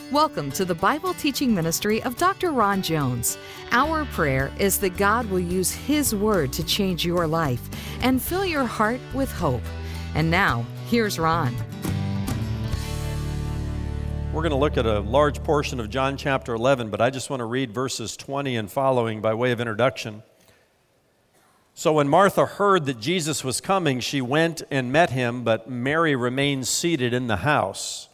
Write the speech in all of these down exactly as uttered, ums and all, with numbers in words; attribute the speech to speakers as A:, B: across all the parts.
A: Welcome to the Bible teaching ministry of Doctor Ron Jones. Our prayer is that God will use His Word to change your life and fill your heart with hope. And now, here's Ron.
B: We're going to look at a large portion of John chapter eleven, but I just want to read verses twenty and following by way of introduction. So when Martha heard that Jesus was coming, she went and met him, but Mary remained seated in the house.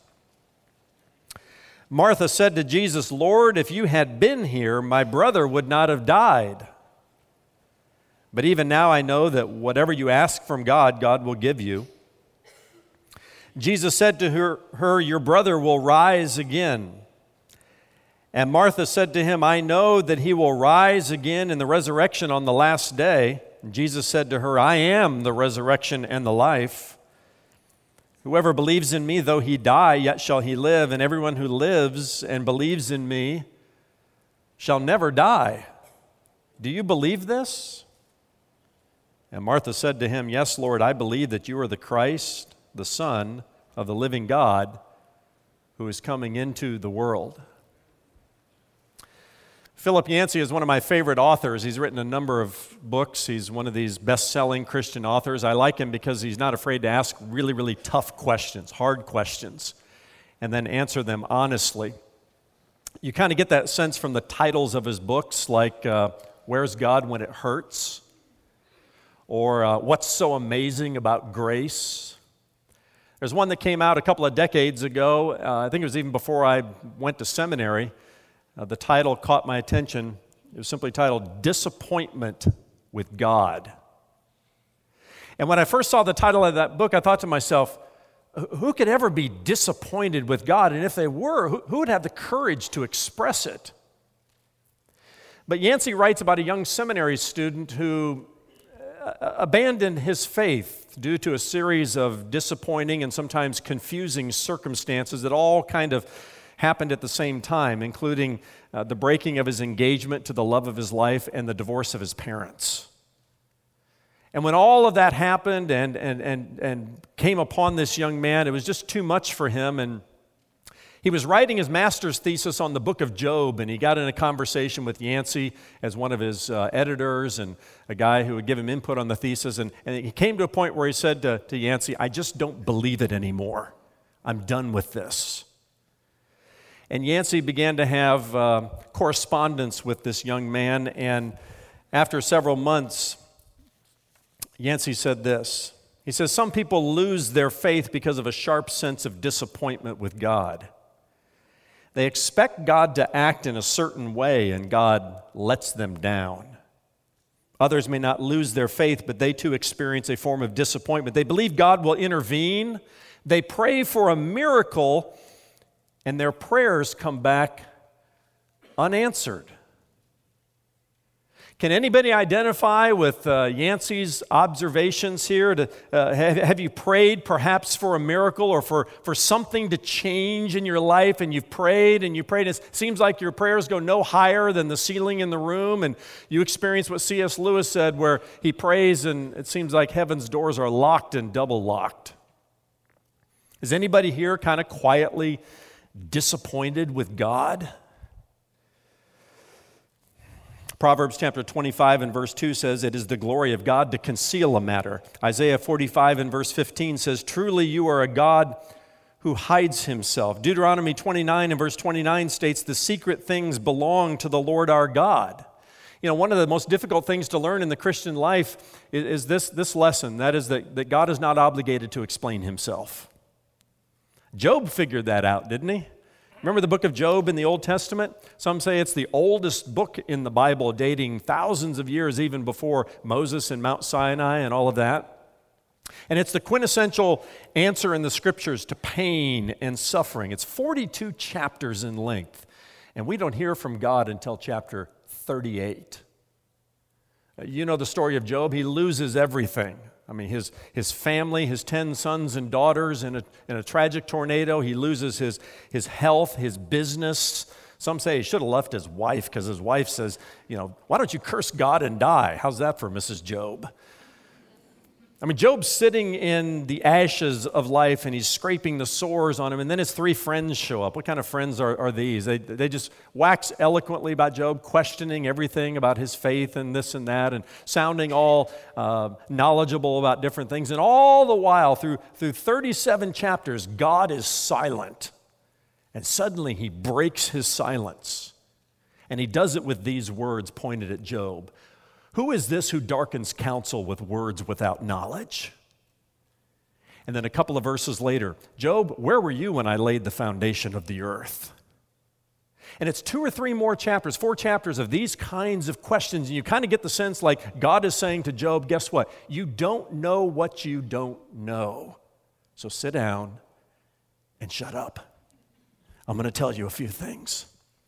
B: Martha said to Jesus, "Lord, if you had been here, my brother would not have died. But even now I know that whatever you ask from God, God will give you." Jesus said to her, her, "Your brother will rise again." And Martha said to him, "I know that he will rise again in the resurrection on the last day." And Jesus said to her, "I am the resurrection and the life. Whoever believes in me, though he die, yet shall he live. And everyone who lives and believes in me shall never die. Do you believe this?" And Martha said to him, "Yes, Lord, I believe that you are the Christ, the Son of the living God, who is coming into the world." Philip Yancey is one of my favorite authors. He's written a number of books. He's one of these best-selling Christian authors. I like him because he's not afraid to ask really, really tough questions, hard questions, and then answer them honestly. You kind of get that sense from the titles of his books, like uh, Where's God When It Hurts? Or uh, What's So Amazing About Grace? There's one that came out a couple of decades ago. Uh, I think it was even before I went to seminary. Uh, the title caught my attention. It was simply titled, Disappointment with God. And when I first saw the title of that book, I thought to myself, who could ever be disappointed with God? And if they were, who, who would have the courage to express it? But Yancey writes about a young seminary student who uh, abandoned his faith due to a series of disappointing and sometimes confusing circumstances that all kind of happened at the same time, including uh, the breaking of his engagement to the love of his life and the divorce of his parents. And when all of that happened and, and, and, and came upon this young man, it was just too much for him. And he was writing his master's thesis on the book of Job, and he got in a conversation with Yancey as one of his uh, editors and a guy who would give him input on the thesis. And, and he came to a point where he said to, to Yancey, "I just don't believe it anymore. I'm done with this." And Yancey began to have uh, correspondence with this young man, and after several months, Yancey said this. He says, "Some people lose their faith because of a sharp sense of disappointment with God. They expect God to act in a certain way, and God lets them down. Others may not lose their faith, but they too experience a form of disappointment. They believe God will intervene. They pray for a miracle, and their prayers come back unanswered." Can anybody identify with uh, Yancey's observations here? To, uh, have, have you prayed perhaps for a miracle or for, for something to change in your life, and you've prayed and you prayed, and it seems like your prayers go no higher than the ceiling in the room, and you experience what C S Lewis said, where he prays and it seems like heaven's doors are locked and double locked? Is anybody here kind of quietly disappointed with God? Proverbs chapter twenty-five and verse two says, "It is the glory of God to conceal a matter." Isaiah forty-five and verse fifteen says, "Truly you are a God who hides himself." Deuteronomy twenty-nine and verse twenty-nine states, "The secret things belong to the Lord our God." You know, one of the most difficult things to learn in the Christian life is, is this, this lesson, that is that, that God is not obligated to explain himself. Job figured that out, didn't he? Remember the book of Job in the Old Testament? Some say it's the oldest book in the Bible, dating thousands of years even before Moses and Mount Sinai and all of that. And it's the quintessential answer in the Scriptures to pain and suffering. It's forty-two chapters in length, and we don't hear from God until chapter thirty-eight. You know the story of Job. He loses everything. I mean, his, his family, his ten sons and daughters in a, in a tragic tornado. He loses his, his health, his business. Some say he should have left his wife because his wife says, you know, "Why don't you curse God and die?" How's that for Missus Job? I mean, Job's sitting in the ashes of life and he's scraping the sores on him, and then his three friends show up. What kind of friends are, are these? They, they just wax eloquently about Job, questioning everything about his faith and this and that, and sounding all uh, knowledgeable about different things. And all the while, through, through thirty-seven chapters, God is silent. And suddenly he breaks his silence. And he does it with these words pointed at Job. Who is this who darkens counsel with words without knowledge? And then a couple of verses later, Job, where were you when I laid the foundation of the earth? And it's two or three more chapters, four chapters of these kinds of questions. And you kind of get the sense like God is saying to Job, guess what? You don't know what you don't know. So sit down and shut up. I'm going to tell you a few things.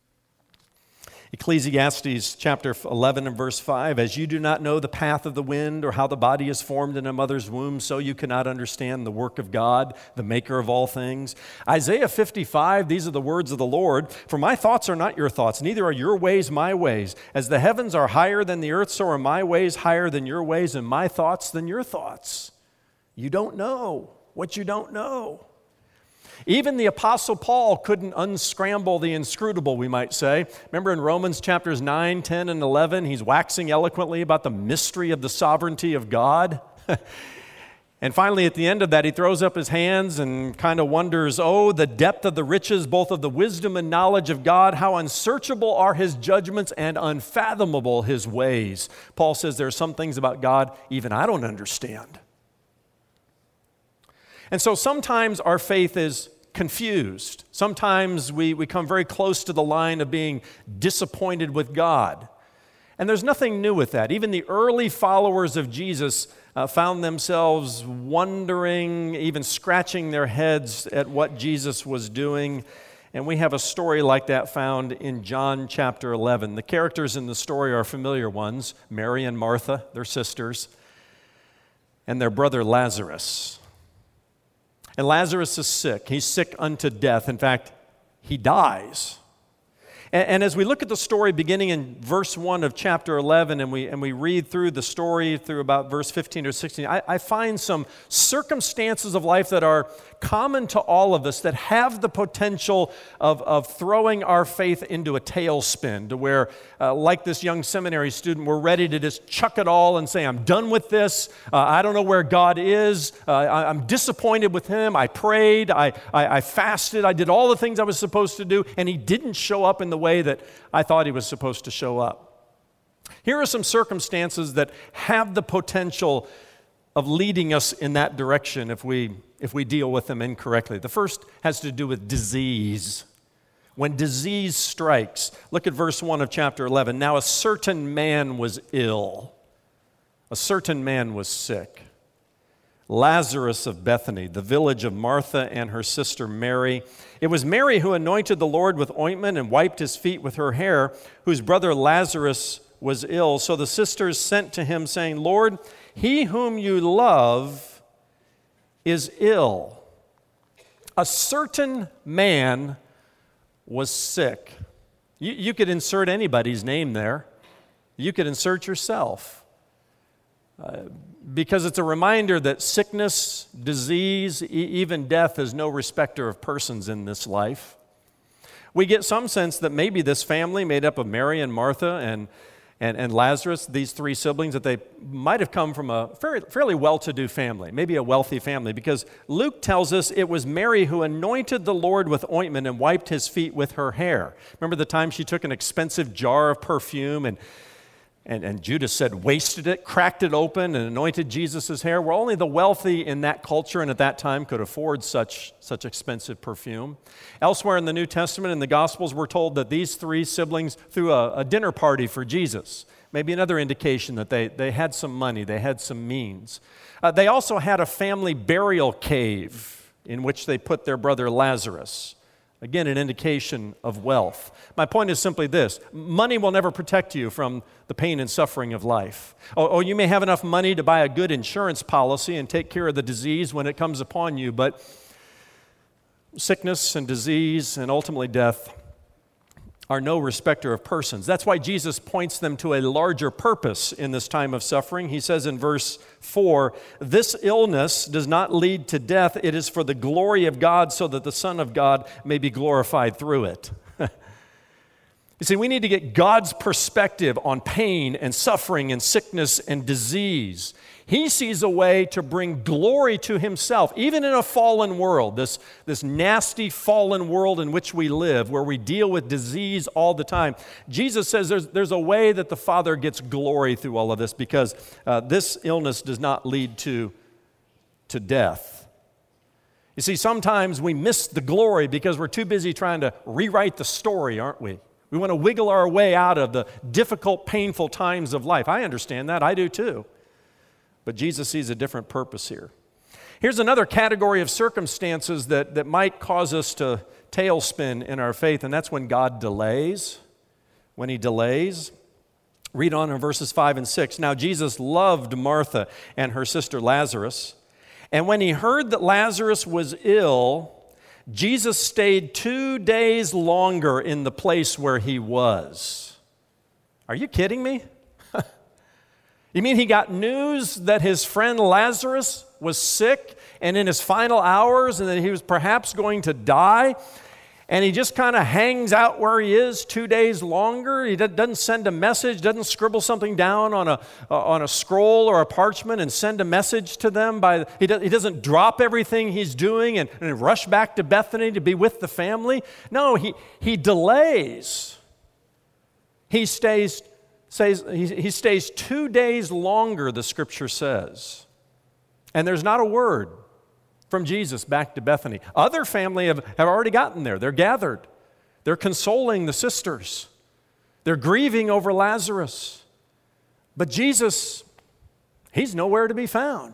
B: Ecclesiastes chapter eleven and verse five, as you do not know the path of the wind or how the body is formed in a mother's womb, so you cannot understand the work of God, the maker of all things. Isaiah fifty-five, these are the words of the Lord, for my thoughts are not your thoughts, neither are your ways my ways. As the heavens are higher than the earth, so are my ways higher than your ways, and my thoughts than your thoughts. You don't know what you don't know. Even the Apostle Paul couldn't unscramble the inscrutable, we might say. Remember in Romans chapters nine, ten, and eleven, he's waxing eloquently about the mystery of the sovereignty of God. And finally, at the end of that, he throws up his hands and kind of wonders, oh, the depth of the riches, both of the wisdom and knowledge of God, how unsearchable are his judgments and unfathomable his ways. Paul says there are some things about God even I don't understand. And so sometimes our faith is confused. Sometimes we, we come very close to the line of being disappointed with God. And there's nothing new with that. Even the early followers of Jesus uh, found themselves wondering, even scratching their heads at what Jesus was doing. And we have a story like that found in John chapter eleven. The characters in the story are familiar ones, Mary and Martha, their sisters, and their brother Lazarus. And Lazarus is sick. He's sick unto death. In fact, he dies. And, and as we look at the story beginning in verse one of chapter eleven, and we, and we read through the story through about verse fifteen or sixteen, I, I find some circumstances of life that are common to all of us that have the potential of, of throwing our faith into a tailspin to where, uh, like this young seminary student, we're ready to just chuck it all and say, I'm done with this. Uh, I don't know where God is. Uh, I, I'm disappointed with him. I prayed. I, I, I fasted. I did all the things I was supposed to do, and he didn't show up in the way that I thought he was supposed to show up. Here are some circumstances that have the potential of leading us in that direction if we if we deal with them incorrectly. The first has to do with disease. When disease strikes, look at verse one of chapter eleven. Now a certain man was ill. A certain man was sick. Lazarus of Bethany, the village of Martha and her sister Mary. It was Mary who anointed the Lord with ointment and wiped his feet with her hair, whose brother Lazarus was ill. So the sisters sent to him, saying, Lord, he whom you love is ill. A certain man was sick. You, you could insert anybody's name there. You could insert yourself. Uh, because it's a reminder that sickness, disease, e- even death is no respecter of persons in this life. We get some sense that maybe this family made up of Mary and Martha and And, and Lazarus, these three siblings, that they might have come from a fairly, fairly well-to-do family, maybe a wealthy family, because Luke tells us it was Mary who anointed the Lord with ointment and wiped his feet with her hair. Remember the time she took an expensive jar of perfume and, and, and Judas said, wasted it, cracked it open, and anointed Jesus' hair? Well, only the wealthy in that culture and at that time could afford such, such expensive perfume. Elsewhere in the New Testament, in the Gospels, we're told that these three siblings threw a, a dinner party for Jesus. Maybe another indication that they, they had some money, they had some means. Uh, they also had a family burial cave in which they put their brother Lazarus. Again, an indication of wealth. My point is simply this: money will never protect you from the pain and suffering of life. Or, or you may have enough money to buy a good insurance policy and take care of the disease when it comes upon you, but sickness and disease and ultimately death are no respecter of persons. That's why Jesus points them to a larger purpose in this time of suffering. He says in verse four, "This illness does not lead to death. It is for the glory of God, so that the Son of God may be glorified through it." You see, we need to get God's perspective on pain and suffering and sickness and disease. He sees a way to bring glory to himself, even in a fallen world, this, this nasty fallen world in which we live, where we deal with disease all the time. Jesus says there's, there's a way that the Father gets glory through all of this, because uh, this illness does not lead to, to death. You see, sometimes we miss the glory because we're too busy trying to rewrite the story, aren't we? We want to wiggle our way out of the difficult, painful times of life. I understand that. I do too. But Jesus sees a different purpose here. Here's another category of circumstances that, that might cause us to tailspin in our faith, and that's when God delays. When he delays. Read on in verses five and six. "Now Jesus loved Martha and her sister Lazarus. And when he heard that Lazarus was ill, Jesus stayed two days longer in the place where he was." Are you kidding me? You mean he got news that his friend Lazarus was sick and in his final hours and that he was perhaps going to die, and he just kind of hangs out where he is two days longer? He doesn't send a message, doesn't scribble something down on a, on a scroll or a parchment and send a message to them. By He doesn't drop everything he's doing and, and rush back to Bethany to be with the family. No, he, he delays. He stays Says, he, he stays two days longer, the scripture says. And there's not a word from Jesus back to Bethany. Other family have, have already gotten there. They're gathered. They're consoling the sisters. They're grieving over Lazarus. But Jesus, he's nowhere to be found.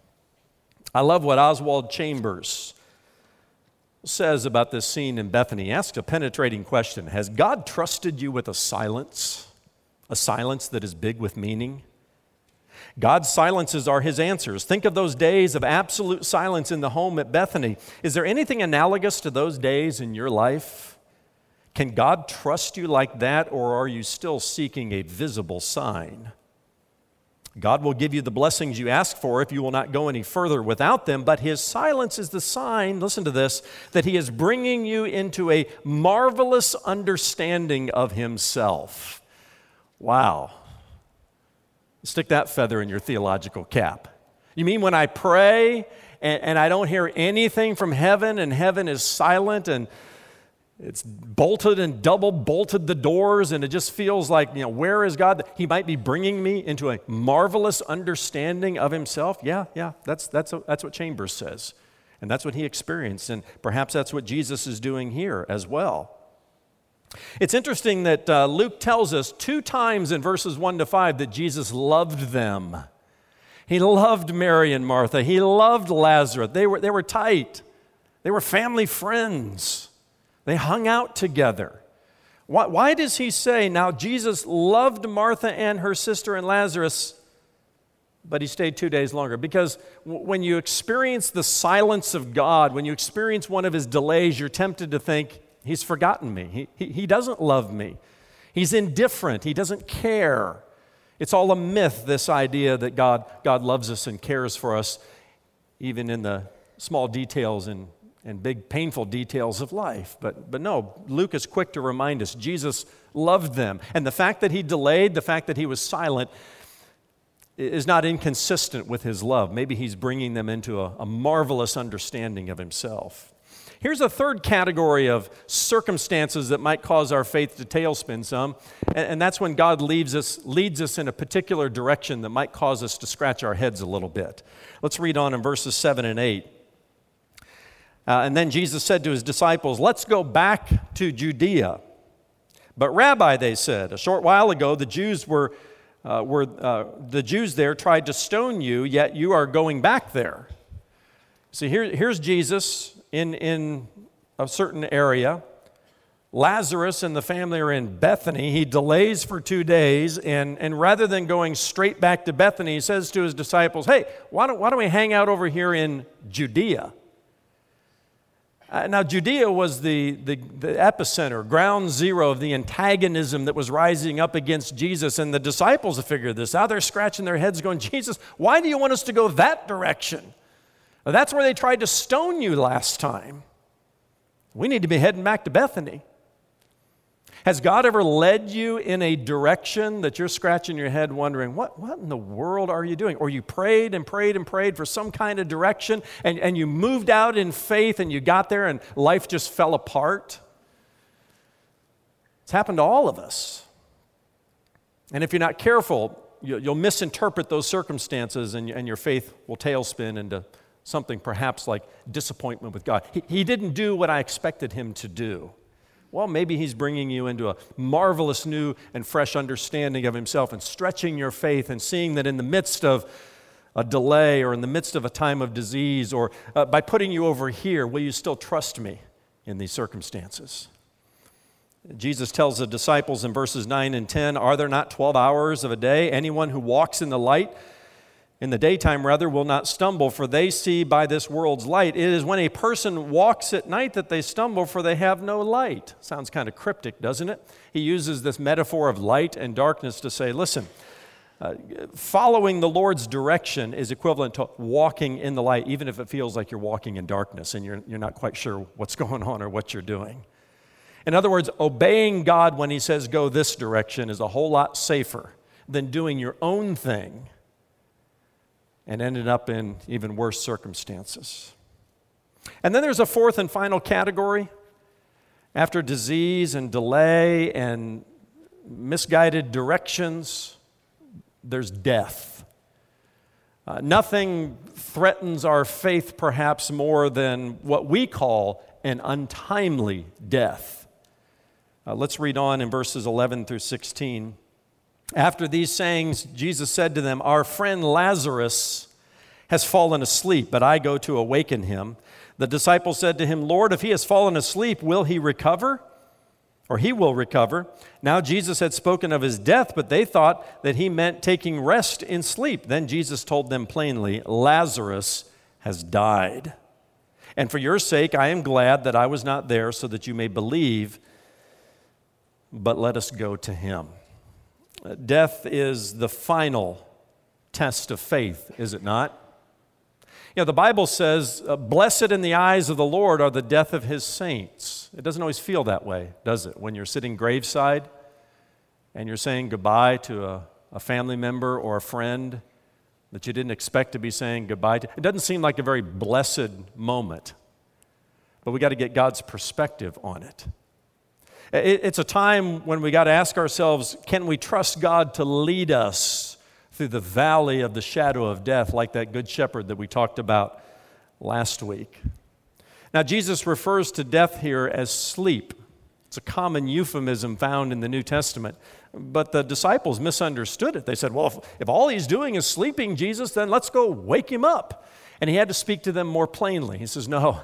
B: I love what Oswald Chambers says about this scene in Bethany. He asks a penetrating question. Has God trusted you with a silence? A silence that is big with meaning? God's silences are his answers. Think of those days of absolute silence in the home at Bethany. Is there anything analogous to those days in your life? Can God trust you like that, or are you still seeking a visible sign? God will give you the blessings you ask for if you will not go any further without them, but his silence is the sign, listen to this, that he is bringing you into a marvelous understanding of himself. Wow. Stick that feather in your theological cap. You mean when I pray and, and I don't hear anything from heaven, and heaven is silent and it's bolted and double bolted the doors, and it just feels like, you know, where is God? He might be bringing me into a marvelous understanding of himself. Yeah, yeah, that's, that's, that's what Chambers says. And that's what he experienced. And perhaps that's what Jesus is doing here as well. It's interesting that uh, Luke tells us two times in verses one to five that Jesus loved them. He loved Mary and Martha. He loved Lazarus. They were, they were tight. They were family friends. They hung out together. Why, why does he say, now Jesus loved Martha and her sister and Lazarus, but he stayed two days longer? Because w- when you experience the silence of God, when you experience one of his delays, you're tempted to think, he's forgotten me. He, he, he doesn't love me. He's indifferent. He doesn't care. It's all a myth, this idea that God, God loves us and cares for us, even in the small details and, and big painful details of life. But, but no, Luke is quick to remind us Jesus loved them. And the fact that he delayed, the fact that he was silent, is not inconsistent with his love. Maybe he's bringing them into a, a marvelous understanding of himself. Here's a third category of circumstances that might cause our faith to tailspin some, and, and that's when God leads us, leads us in a particular direction that might cause us to scratch our heads a little bit. Let's read on in verses seven and eight. Uh, and then Jesus said to his disciples, "Let's go back to Judea." "But Rabbi," they said, "a short while ago the Jews were, uh, were uh, the Jews there tried to stone you, yet you are going back there." See, here, here's Jesus in, in a certain area. Lazarus and the family are in Bethany. He delays for two days, and, and rather than going straight back to Bethany, he says to his disciples, "Hey, why don't, why don't we hang out over here in Judea?" Uh, now, Judea was the, the, the epicenter, ground zero of the antagonism that was rising up against Jesus, and the disciples have figured this out. They're scratching their heads going, Jesus, why do you want us to go that direction? Well, that's where they tried to stone you last time. We need to be heading back to Bethany. Has God ever led you in a direction that you're scratching your head wondering, what, what in the world are you doing? Or you prayed and prayed and prayed for some kind of direction and, and you moved out in faith and you got there and life just fell apart? It's happened to all of us. And if you're not careful, you, you'll misinterpret those circumstances and, and your faith will tailspin into something perhaps like disappointment with God. He, he didn't do what I expected him to do. Well, maybe he's bringing you into a marvelous new and fresh understanding of himself and stretching your faith and seeing that in the midst of a delay or in the midst of a time of disease or uh, by putting you over here, will you still trust me in these circumstances? Jesus tells the disciples in verses nine and ten, are there not twelve hours of a day? Anyone who walks in the light, in the daytime rather, will not stumble, for they see by this world's light. It is when a person walks at night that they stumble, for they have no light. Sounds kind of cryptic, doesn't it? He uses this metaphor of light and darkness to say, listen, uh, following the Lord's direction is equivalent to walking in the light, even if it feels like you're walking in darkness and you're, you're not quite sure what's going on or what you're doing. In other words, obeying God when he says go this direction is a whole lot safer than doing your own thing and ended up in even worse circumstances. And then there's a fourth and final category. After disease and delay and misguided directions, there's death. Uh, nothing threatens our faith perhaps more than what we call an untimely death. Uh, let's read on in verses eleven through sixteen. After these sayings, Jesus said to them, our friend Lazarus has fallen asleep, but I go to awaken him. The disciples said to him, Lord, if he has fallen asleep, will he recover? Or he will recover. Now Jesus had spoken of his death, but they thought that he meant taking rest in sleep. Then Jesus told them plainly, Lazarus has died. And for your sake, I am glad that I was not there so that you may believe, but let us go to him. Death is the final test of faith, is it not? You know, the Bible says, blessed in the eyes of the Lord are the death of his saints. It doesn't always feel that way, does it? When you're sitting graveside and you're saying goodbye to a, a family member or a friend that you didn't expect to be saying goodbye to. It doesn't seem like a very blessed moment, but we got to get God's perspective on it. It's a time when we got to ask ourselves, can we trust God to lead us through the valley of the shadow of death, like that good shepherd that we talked about last week? Now, Jesus refers to death here as sleep. It's a common euphemism found in the New Testament. But the disciples misunderstood it. They said, well, if, if all he's doing is sleeping, Jesus, then let's go wake him up. And he had to speak to them more plainly. He says, no,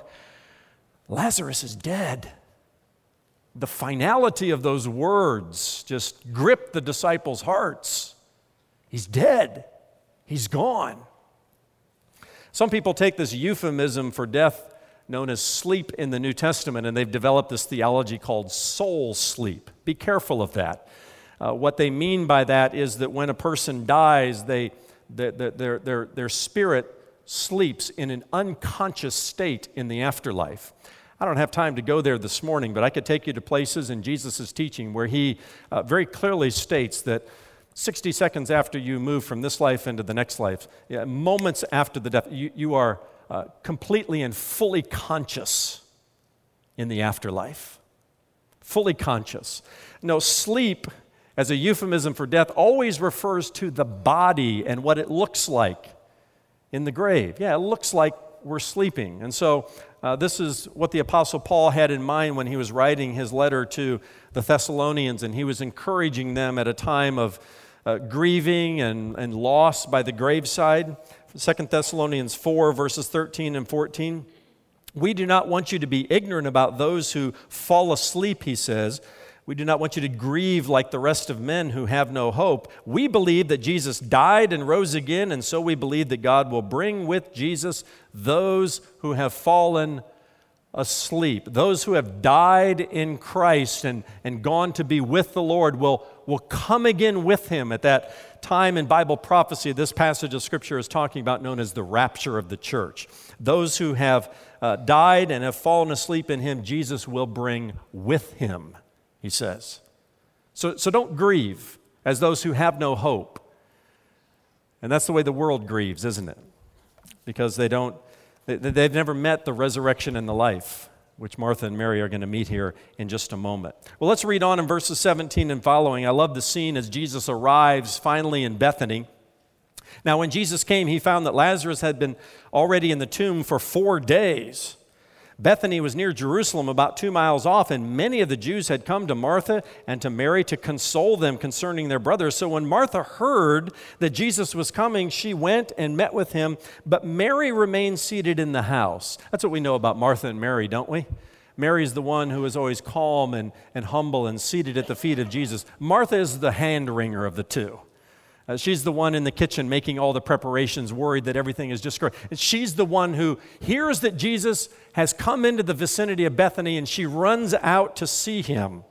B: Lazarus is dead. The finality of those words just gripped the disciples' hearts. He's dead. He's gone. Some people take this euphemism for death known as sleep in the New Testament, and they've developed this theology called soul sleep. Be careful of that. Uh, what they mean by that is that when a person dies, they, their, their, their, their spirit sleeps in an unconscious state in the afterlife. I don't have time to go there this morning, but I could take you to places in Jesus' teaching where he uh, very clearly states that sixty seconds after you move from this life into the next life, yeah, moments after the death, you, you are uh, completely and fully conscious in the afterlife. Fully conscious. No, sleep as a euphemism for death always refers to the body and what it looks like in the grave. Yeah, it looks like we're sleeping. And so uh, this is what the Apostle Paul had in mind when he was writing his letter to the Thessalonians, and he was encouraging them at a time of uh, grieving and, and loss by the graveside. Second Thessalonians four, verses thirteen and fourteen. We do not want you to be ignorant about those who fall asleep, he says. We do not want you to grieve like the rest of men who have no hope. We believe that Jesus died and rose again, and so we believe that God will bring with Jesus those who have fallen asleep, those who have died in Christ and, and gone to be with the Lord will, will come again with him at that time in Bible prophecy this passage of Scripture is talking about, known as the rapture of the church. Those who have uh, died and have fallen asleep in him, Jesus will bring with him, he says. So, so don't grieve as those who have no hope. And that's the way the world grieves, isn't it? Because they don't, they, they've never met the resurrection and the life, which Martha and Mary are going to meet here in just a moment. Well, let's read on in verses seventeen and following. I love the scene as Jesus arrives finally in Bethany. Now, when Jesus came, he found that Lazarus had been already in the tomb for four days. Bethany was near Jerusalem, about two miles off, and many of the Jews had come to Martha and to Mary to console them concerning their brothers. So when Martha heard that Jesus was coming, she went and met with him, but Mary remained seated in the house. That's what we know about Martha and Mary, don't we? Mary's the one who is always calm and, and humble and seated at the feet of Jesus. Martha is the hand-wringer of the two. Uh, she's the one in the kitchen making all the preparations, worried that everything is just correct. And she's the one who hears that Jesus has come into the vicinity of Bethany, and she runs out to see him.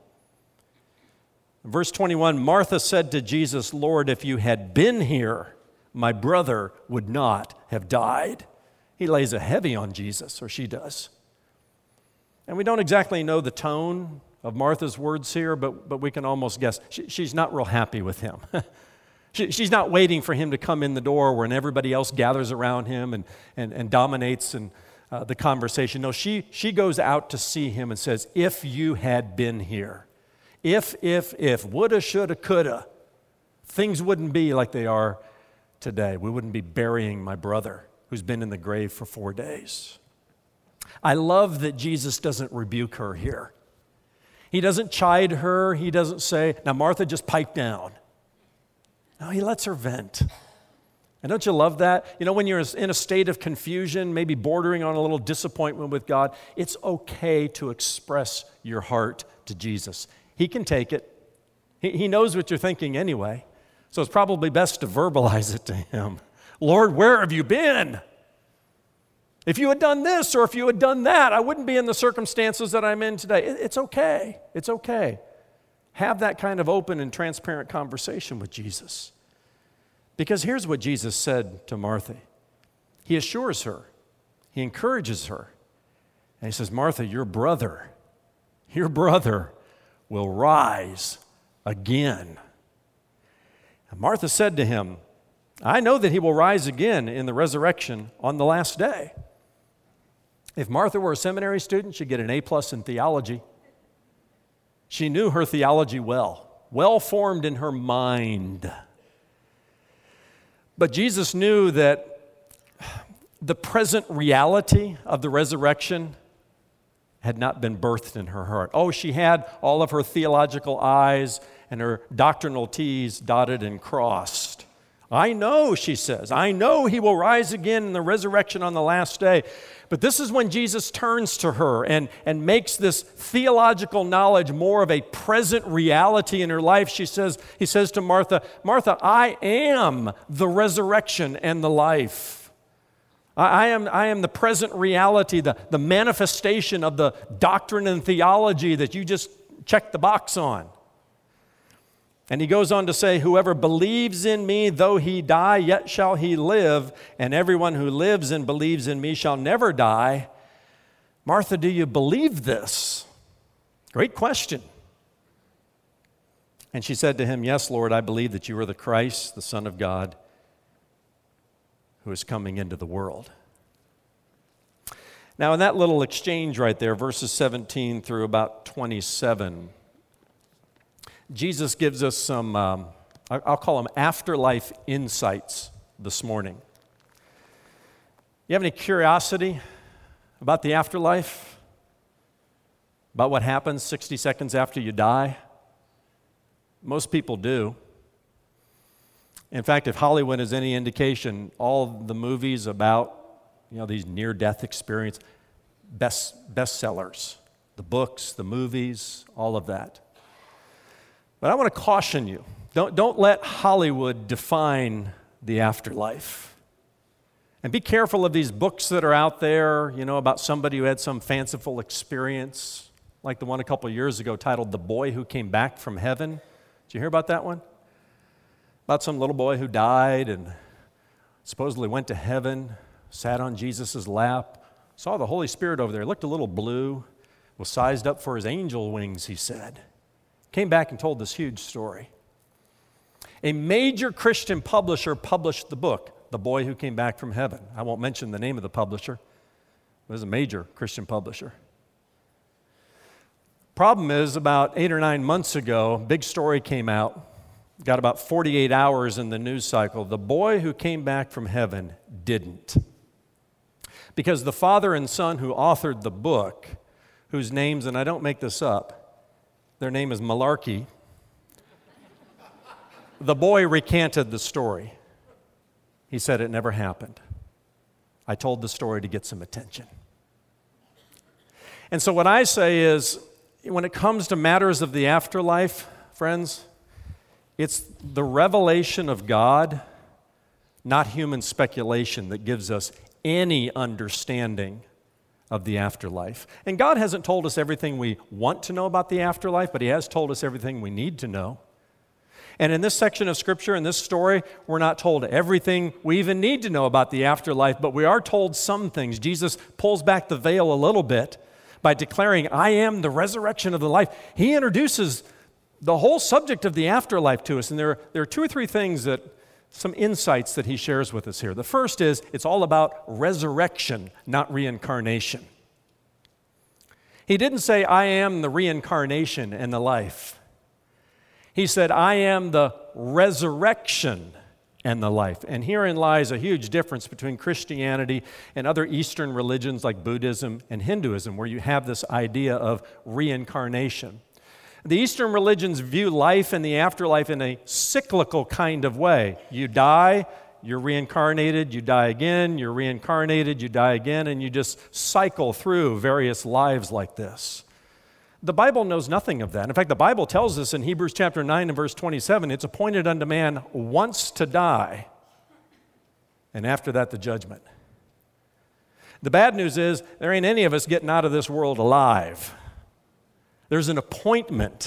B: Verse twenty-one, Martha said to Jesus, "Lord, if you had been here, my brother would not have died." He lays a heavy on Jesus, or she does. And we don't exactly know the tone of Martha's words here, but, but we can almost guess. She, she's not real happy with him. She, she's not waiting for him to come in the door when everybody else gathers around him and, and, and dominates and, uh, the conversation. No, she, she goes out to see him and says, if you had been here, if, if, if, woulda, shoulda, coulda, things wouldn't be like they are today. We wouldn't be burying my brother who's been in the grave for four days. I love that Jesus doesn't rebuke her here. He doesn't chide her. He doesn't say, now Martha, just pipe down. No, he lets her vent. And don't you love that? You know, when you're in a state of confusion, maybe bordering on a little disappointment with God, it's okay to express your heart to Jesus. He can take it. He, he knows what you're thinking anyway. So it's probably best to verbalize it to him. Lord, where have you been? If you had done this or if you had done that, I wouldn't be in the circumstances that I'm in today. It, it's okay. It's okay. Have that kind of open and transparent conversation with Jesus. Because here's what Jesus said to Martha. He assures her. He encourages her. And he says, Martha, your brother, your brother will rise again. And Martha said to him, I know that he will rise again in the resurrection on the last day. If Martha were a seminary student, she'd get an A plus in theology. She knew her theology well, well formed in her mind. But Jesus knew that the present reality of the resurrection had not been birthed in her heart. Oh, she had all of her theological I's and her doctrinal T's dotted and crossed. I know, she says, I know he will rise again in the resurrection on the last day. But this is when Jesus turns to her and, and makes this theological knowledge more of a present reality in her life. She says, he says to Martha, Martha, I am the resurrection and the life. I, I am, I am the present reality, the, the manifestation of the doctrine and theology that you just checked the box on. And he goes on to say, whoever believes in me, though he die, yet shall he live. And everyone who lives and believes in me shall never die. Martha, do you believe this? Great question. And she said to him, yes, Lord, I believe that you are the Christ, the Son of God, who is coming into the world. Now, in that little exchange right there, verses seventeen through about twenty-seven, Jesus gives us some, um, I'll call them afterlife insights this morning. You have any curiosity about the afterlife? About what happens sixty seconds after you die? Most people do. In fact, if Hollywood is any indication, all the movies about, you know, these near-death experiences, best bestsellers, the books, the movies, all of that. But I want to caution you, don't, don't let Hollywood define the afterlife. And be careful of these books that are out there, you know, about somebody who had some fanciful experience, like the one a couple years ago titled The Boy Who Came Back from Heaven. Did you hear about that one? About some little boy who died and supposedly went to heaven, sat on Jesus' lap, saw the Holy Spirit over there, looked a little blue, was sized up for his angel wings, he said. Came back and told this huge story. A major Christian publisher published the book, The Boy Who Came Back from Heaven. I won't mention the name of the publisher. It was a major Christian publisher. Problem is, about eight or nine months ago, a big story came out. Got about forty-eight hours in the news cycle. The boy who came back from heaven didn't. Because the father and son who authored the book, whose names, and I don't make this up, their name is Malarkey, the boy recanted the story. He said it never happened. I told the story to get some attention. And so what I say is, when it comes to matters of the afterlife, friends, it's the revelation of God, not human speculation, that gives us any understanding of the afterlife. And God hasn't told us everything we want to know about the afterlife, but He has told us everything we need to know. And in this section of Scripture, in this story, we're not told everything we even need to know about the afterlife, but we are told some things. Jesus pulls back the veil a little bit by declaring, I am the resurrection of the life. He introduces the whole subject of the afterlife to us, and there, there are two or three things that, some insights that he shares with us here. The first is, it's all about resurrection, not reincarnation. He didn't say, I am the reincarnation and the life. He said, I am the resurrection and the life. And herein lies a huge difference between Christianity and other Eastern religions like Buddhism and Hinduism, where you have this idea of reincarnation. The Eastern religions view life and the afterlife in a cyclical kind of way. You die, you're reincarnated, you die again, you're reincarnated, you die again, and you just cycle through various lives like this. The Bible knows nothing of that. In fact, the Bible tells us in Hebrews chapter nine and verse twenty-seven, it's appointed unto man once to die, and after that the judgment. The bad news is, there ain't any of us getting out of this world alive. There's an appointment,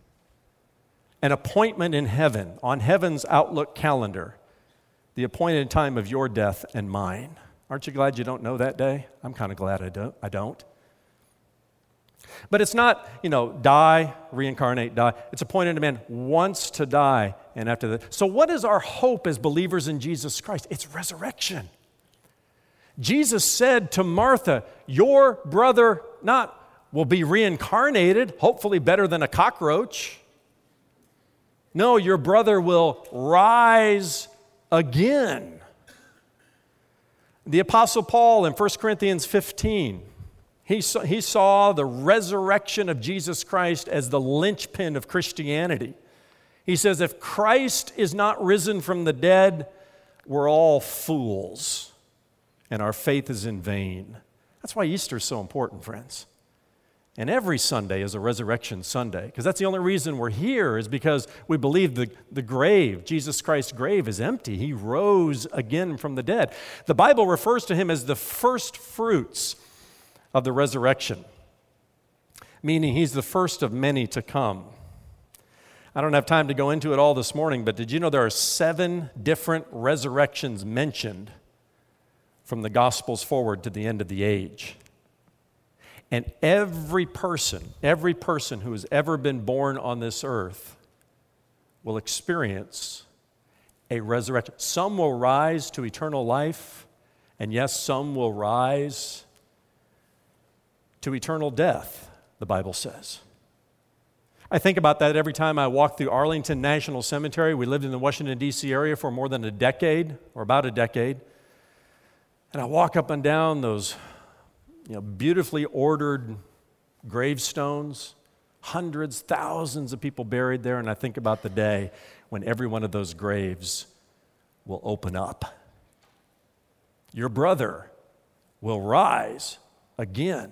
B: an appointment in heaven, on heaven's outlook calendar, the appointed time of your death and mine. Aren't you glad you don't know that day? I'm kind of glad I don't. I don't. But it's not, you know, die, reincarnate, die. It's appointed to man once to die, and after that. So what is our hope as believers in Jesus Christ? It's resurrection. Jesus said to Martha, your brother not will be reincarnated, hopefully better than a cockroach. No, your brother will rise again. The Apostle Paul in First Corinthians fifteen, he saw, he saw the resurrection of Jesus Christ as the linchpin of Christianity. He says, if Christ is not risen from the dead, we're all fools, and our faith is in vain. That's why Easter is so important, friends. And every Sunday is a resurrection Sunday, because that's the only reason we're here, is because we believe the, the grave, Jesus Christ's grave, is empty. He rose again from the dead. The Bible refers to him as the first fruits of the resurrection, meaning he's the first of many to come. I don't have time to go into it all this morning, but did you know there are seven different resurrections mentioned from the Gospels forward to the end of the age? And every person, every person who has ever been born on this earth will experience a resurrection. Some will rise to eternal life, and yes, some will rise to eternal death, the Bible says. I think about that every time I walk through Arlington National Cemetery. We lived in the Washington, D C area for more than a decade, or about a decade. And I walk up and down those You know, beautifully ordered gravestones, hundreds, thousands of people buried there, and I think about the day when every one of those graves will open up. Your brother will rise again.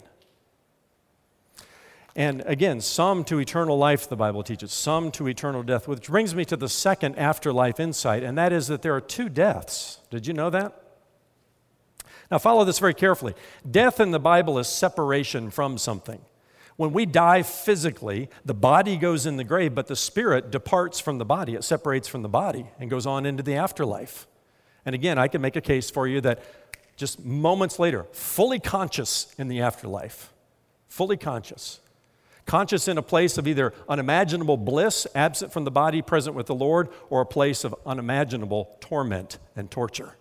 B: And again, some to eternal life, the Bible teaches, some to eternal death, which brings me to the second afterlife insight, and that is that there are two deaths. Did you know that? Now follow this very carefully. Death in the Bible is separation from something. When we die physically, the body goes in the grave, but the spirit departs from the body. It separates from the body and goes on into the afterlife. And again, I can make a case for you that just moments later, fully conscious in the afterlife, fully conscious. Conscious in a place of either unimaginable bliss, absent from the body, present with the Lord, or a place of unimaginable torment and torture.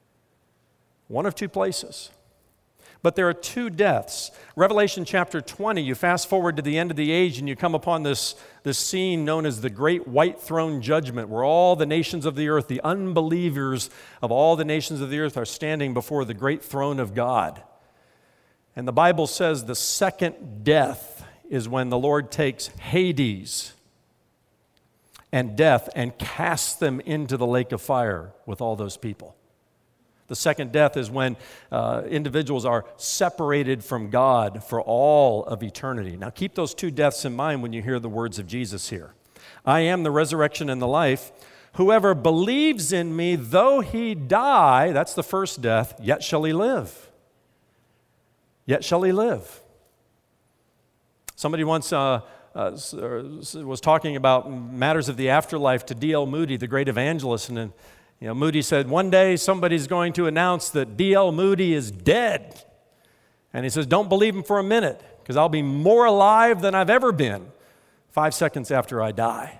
B: One of two places. But there are two deaths. Revelation chapter twenty, you fast forward to the end of the age and you come upon this, this scene known as the Great White Throne Judgment, where all the nations of the earth, the unbelievers of all the nations of the earth, are standing before the great throne of God. And the Bible says the second death is when the Lord takes Hades and death and casts them into the lake of fire with all those people. The second death is when uh, individuals are separated from God for all of eternity. Now keep those two deaths in mind when you hear the words of Jesus here. I am the resurrection and the life. Whoever believes in me, though he die, that's the first death, yet shall he live. Yet shall he live. Somebody once uh, uh, was talking about matters of the afterlife to D L Moody, the great evangelist, and you know, Moody said, one day somebody's going to announce that D L Moody is dead. And he says, don't believe him for a minute, because I'll be more alive than I've ever been five seconds after I die.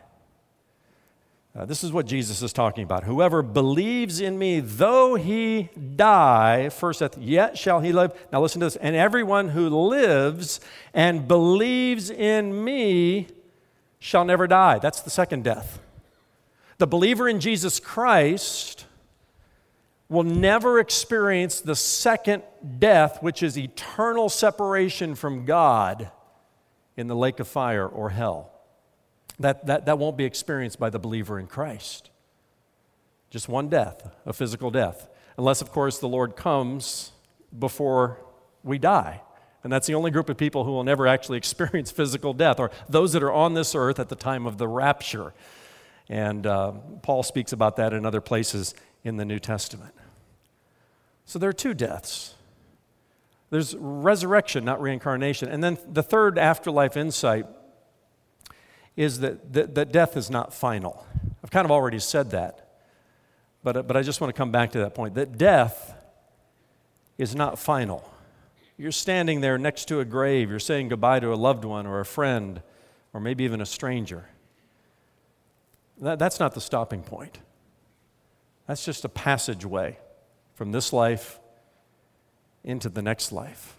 B: Uh, this is what Jesus is talking about. Whoever believes in me, though he die, first death, yet shall he live. Now listen to this. And everyone who lives and believes in me shall never die. That's the second death. The believer in Jesus Christ will never experience the second death, which is eternal separation from God in the lake of fire or hell. That, that, that won't be experienced by the believer in Christ. Just one death, a physical death. Unless, of course, the Lord comes before we die. And that's the only group of people who will never actually experience physical death, or those that are on this earth at the time of the rapture. And uh, Paul speaks about that in other places in the New Testament. So there are two deaths. There's resurrection, not reincarnation. And then the third afterlife insight is that, that, that death is not final. I've kind of already said that, but, but I just want to come back to that point, that death is not final. You're standing there next to a grave, you're saying goodbye to a loved one or a friend or maybe even a stranger. That, that's not the stopping point. That's just a passageway from this life into the next life.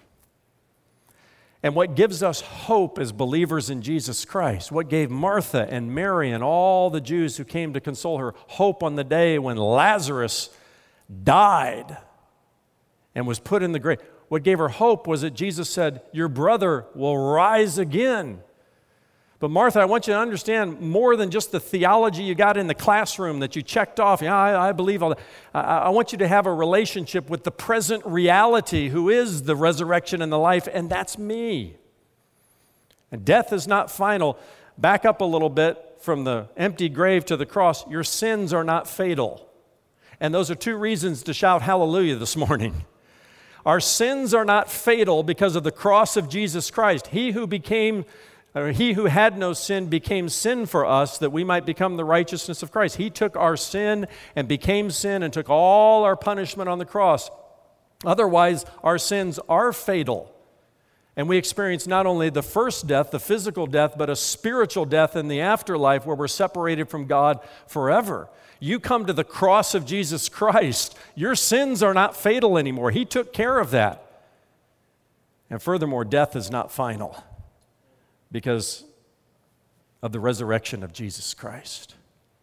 B: And what gives us hope as believers in Jesus Christ, what gave Martha and Mary and all the Jews who came to console her hope on the day when Lazarus died and was put in the grave, what gave her hope was that Jesus said, your brother will rise again. But Martha, I want you to understand more than just the theology you got in the classroom that you checked off. Yeah, I, I believe all that. I, I want you to have a relationship with the present reality who is the resurrection and the life, and that's me. And death is not final. Back up a little bit from the empty grave to the cross. Your sins are not fatal. And those are two reasons to shout hallelujah this morning. Our sins are not fatal because of the cross of Jesus Christ. He who became Or he who had no sin became sin for us that we might become the righteousness of Christ. He took our sin and became sin and took all our punishment on the cross. Otherwise, our sins are fatal. And we experience not only the first death, the physical death, but a spiritual death in the afterlife where we're separated from God forever. You come to the cross of Jesus Christ, your sins are not fatal anymore. He took care of that. And furthermore, death is not final, because of the resurrection of Jesus Christ.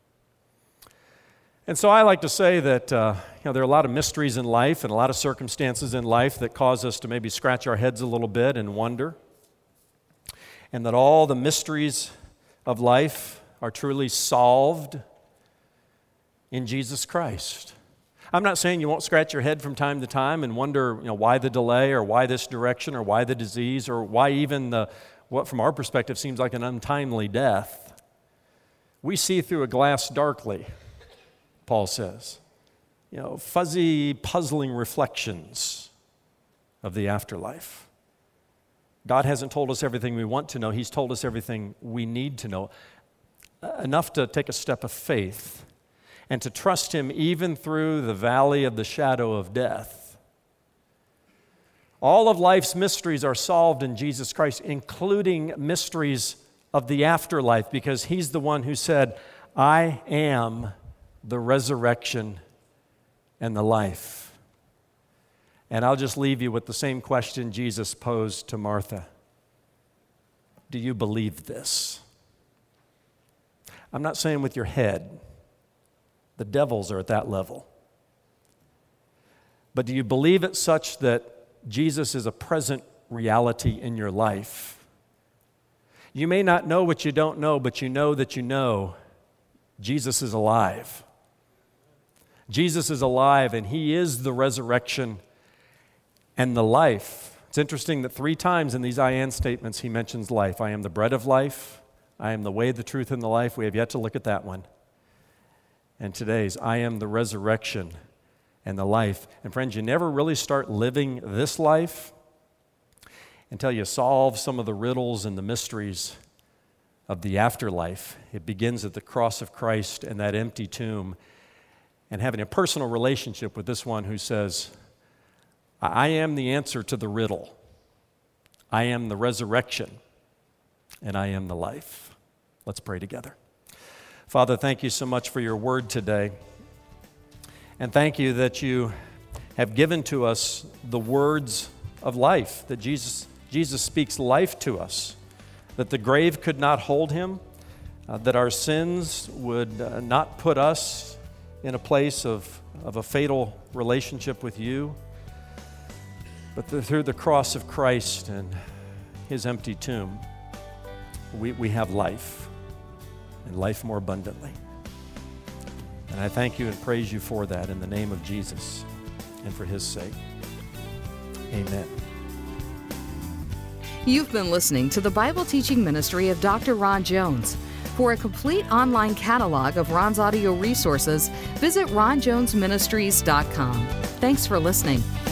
B: And so I like to say that uh, you know, there are a lot of mysteries in life and a lot of circumstances in life that cause us to maybe scratch our heads a little bit and wonder, and that all the mysteries of life are truly solved in Jesus Christ. I'm not saying you won't scratch your head from time to time and wonder, you know, why the delay or why this direction or why the disease or why even the what from our perspective seems like an untimely death. We see through a glass darkly, Paul says. you know, fuzzy, puzzling reflections of the afterlife. God hasn't told us everything we want to know. He's told us everything we need to know. Enough to take a step of faith and to trust Him even through the valley of the shadow of death. All of life's mysteries are solved in Jesus Christ, including mysteries of the afterlife, because He's the one who said, I am the resurrection and the life. And I'll just leave you with the same question Jesus posed to Martha. Do you believe this? I'm not saying with your head. The devils are at that level. But do you believe it such that Jesus is a present reality in your life? You may not know what you don't know, but you know that you know Jesus is alive. Jesus is alive, and He is the resurrection and the life. It's interesting that three times in these I am statements He mentions life. I am the bread of life. I am the way, the truth, and the life. We have yet to look at that one. And today's, I am the resurrection and the life. And friends, you never really start living this life until you solve some of the riddles and the mysteries of the afterlife. It begins at the cross of Christ and that empty tomb, and having a personal relationship with this one who says, I am the answer to the riddle. I am the resurrection, and I am the life. Let's pray together. Father, thank you so much for your word today. And thank you that you have given to us the words of life, that Jesus, Jesus speaks life to us, that the grave could not hold Him, uh, that our sins would uh, not put us in a place of, of a fatal relationship with you, but that through the cross of Christ and His empty tomb, we, we have life, and life more abundantly. And I thank you and praise you for that in the name of Jesus and for His sake. Amen.
A: You've been listening to the Bible teaching ministry of Doctor Ron Jones. For a complete online catalog of Ron's audio resources, visit ron jones ministries dot com. Thanks for listening.